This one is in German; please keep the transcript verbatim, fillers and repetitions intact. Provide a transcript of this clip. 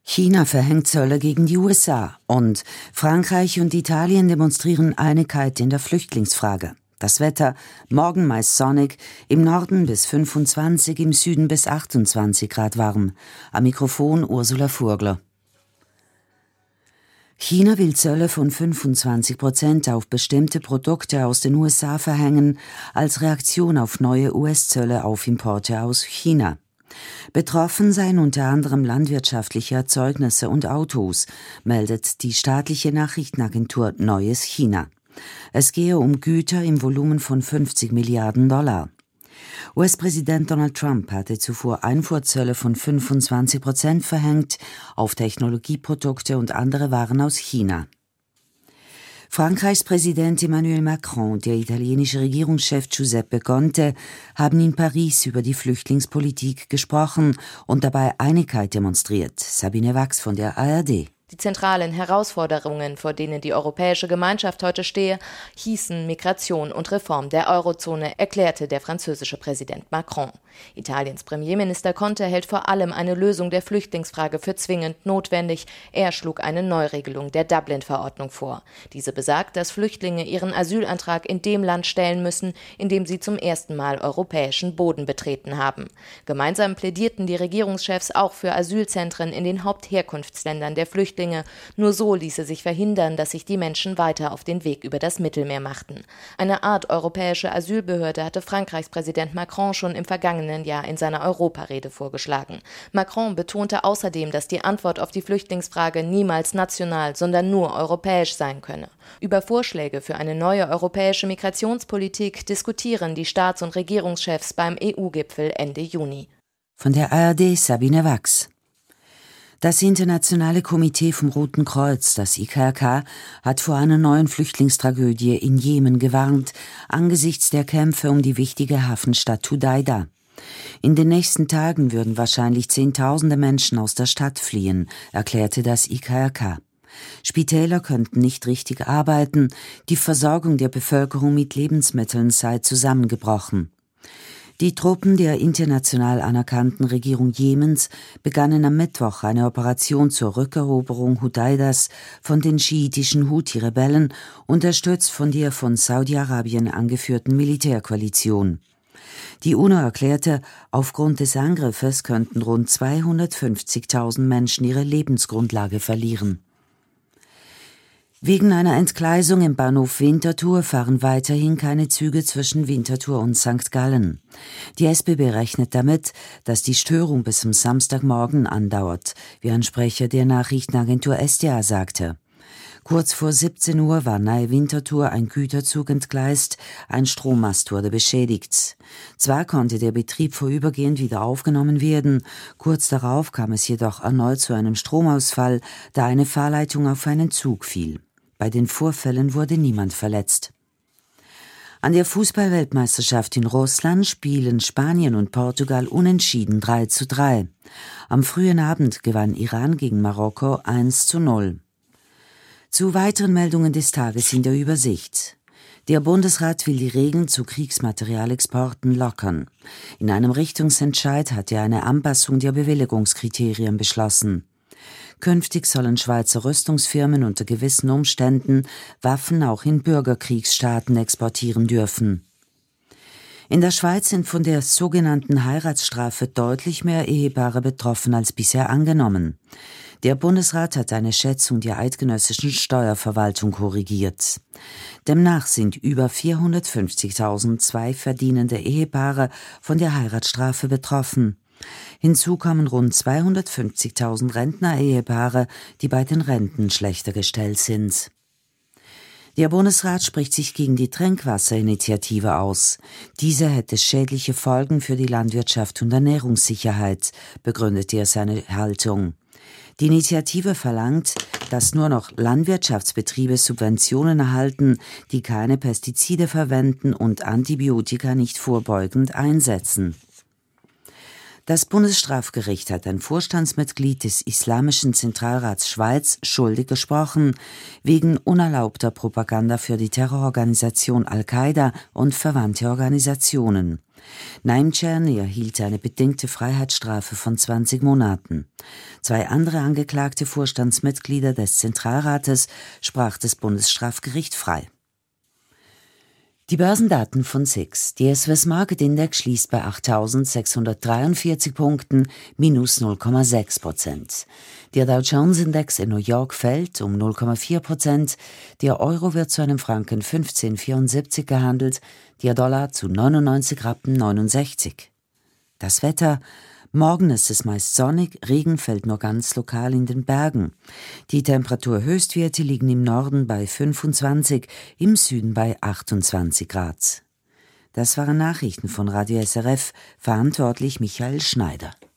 China verhängt Zölle gegen die U S A und Frankreich und Italien demonstrieren Einigkeit in der Flüchtlingsfrage. Das Wetter: morgen meist sonnig, im Norden bis fünfundzwanzig, im Süden bis achtundzwanzig Grad warm. Am Mikrofon Ursula Furgler. China will Zölle von fünfundzwanzig Prozent auf bestimmte Produkte aus den U S A verhängen, als Reaktion auf neue U S-Zölle auf Importe aus China. Betroffen seien unter anderem landwirtschaftliche Erzeugnisse und Autos, meldet die staatliche Nachrichtenagentur Neues China. Es gehe um Güter im Volumen von fünfzig Milliarden Dollar. U S-Präsident Donald Trump hatte zuvor Einfuhrzölle von fünfundzwanzig Prozent verhängt auf Technologieprodukte und andere Waren aus China. Frankreichs Präsident Emmanuel Macron und der italienische Regierungschef Giuseppe Conte haben in Paris über die Flüchtlingspolitik gesprochen und dabei Einigkeit demonstriert. Sabine Wachs von der A R D. Die zentralen Herausforderungen, vor denen die europäische Gemeinschaft heute stehe, hießen Migration und Reform der Eurozone, erklärte der französische Präsident Macron. Italiens Premierminister Conte hält vor allem eine Lösung der Flüchtlingsfrage für zwingend notwendig. Er schlug eine Neuregelung der Dublin-Verordnung vor. Diese besagt, dass Flüchtlinge ihren Asylantrag in dem Land stellen müssen, in dem sie zum ersten Mal europäischen Boden betreten haben. Gemeinsam plädierten die Regierungschefs auch für Asylzentren in den Hauptherkunftsländern der Flüchtlinge. Nur so ließe sich verhindern, dass sich die Menschen weiter auf den Weg über das Mittelmeer machten. Eine Art europäische Asylbehörde hatte Frankreichs Präsident Macron schon im vergangenen Jahr in seiner Europarede vorgeschlagen. Macron betonte außerdem, dass die Antwort auf die Flüchtlingsfrage niemals national, sondern nur europäisch sein könne. Über Vorschläge für eine neue europäische Migrationspolitik diskutieren die Staats- und Regierungschefs beim E U-Gipfel Ende Juni. Von der A R D Sabine Wachs. Das Internationale Komitee vom Roten Kreuz, das I K R K, hat vor einer neuen Flüchtlingstragödie in Jemen gewarnt, angesichts der Kämpfe um die wichtige Hafenstadt Hudaida. In den nächsten Tagen würden wahrscheinlich Zehntausende Menschen aus der Stadt fliehen, erklärte das I K R K. Spitäler könnten nicht richtig arbeiten, die Versorgung der Bevölkerung mit Lebensmitteln sei zusammengebrochen. Die Truppen der international anerkannten Regierung Jemens begannen am Mittwoch eine Operation zur Rückeroberung Hudaidas von den schiitischen Houthi-Rebellen, unterstützt von der von Saudi-Arabien angeführten Militärkoalition. Die UNO erklärte, aufgrund des Angriffes könnten rund zweihundertfünfzigtausend Menschen ihre Lebensgrundlage verlieren. Wegen einer Entgleisung im Bahnhof Winterthur fahren weiterhin keine Züge zwischen Winterthur und Sankt Gallen. Die S B B rechnet damit, dass die Störung bis zum Samstagmorgen andauert, wie ein Sprecher der Nachrichtenagentur S D A sagte. Kurz vor siebzehn Uhr war nahe Winterthur ein Güterzug entgleist, ein Strommast wurde beschädigt. Zwar konnte der Betrieb vorübergehend wieder aufgenommen werden, kurz darauf kam es jedoch erneut zu einem Stromausfall, da eine Fahrleitung auf einen Zug fiel. Bei den Vorfällen wurde niemand verletzt. An der Fußball-Weltmeisterschaft in Russland spielen Spanien und Portugal unentschieden drei zu drei. Am frühen Abend gewann Iran gegen Marokko eins zu null. Zu weiteren Meldungen des Tages in der Übersicht. Der Bundesrat will die Regeln zu Kriegsmaterialexporten lockern. In einem Richtungsentscheid hat er eine Anpassung der Bewilligungskriterien beschlossen. Künftig sollen Schweizer Rüstungsfirmen unter gewissen Umständen Waffen auch in Bürgerkriegsstaaten exportieren dürfen. In der Schweiz sind von der sogenannten Heiratsstrafe deutlich mehr Ehepaare betroffen als bisher angenommen. Der Bundesrat hat eine Schätzung der eidgenössischen Steuerverwaltung korrigiert. Demnach sind über vierhundertfünfzigtausend zweiverdienende Ehepaare von der Heiratsstrafe betroffen. Hinzu kommen rund zweihundertfünfzigtausend Rentner-Ehepaare, die bei den Renten schlechter gestellt sind. Der Bundesrat spricht sich gegen die Trinkwasserinitiative aus. Diese hätte schädliche Folgen für die Landwirtschaft und Ernährungssicherheit, begründete er seine Haltung. Die Initiative verlangt, dass nur noch Landwirtschaftsbetriebe Subventionen erhalten, die keine Pestizide verwenden und Antibiotika nicht vorbeugend einsetzen. Das Bundesstrafgericht hat ein Vorstandsmitglied des Islamischen Zentralrats Schweiz schuldig gesprochen, wegen unerlaubter Propaganda für die Terrororganisation Al-Qaida und verwandte Organisationen. Naimtschern erhielt eine bedingte Freiheitsstrafe von zwanzig Monaten. Zwei andere angeklagte Vorstandsmitglieder des Zentralrates sprach das Bundesstrafgericht frei. Die Börsendaten von S I X. Der Swiss Market Index schließt bei achttausendsechshundertdreiundvierzig Punkten, minus null Komma sechs Prozent. Der Dow Jones Index in New York fällt um null Komma vier Prozent. Der Euro wird zu einem Franken fünfzehn Komma vierundsiebzig gehandelt, der Dollar zu neunundneunzig Rappen neunundsechzig. Das Wetter: Morgen ist es meist sonnig, Regen fällt nur ganz lokal in den Bergen. Die Temperaturhöchstwerte liegen im Norden bei fünfundzwanzig, im Süden bei achtundzwanzig Grad. Das waren Nachrichten von Radio S R F, verantwortlich Michael Schneider.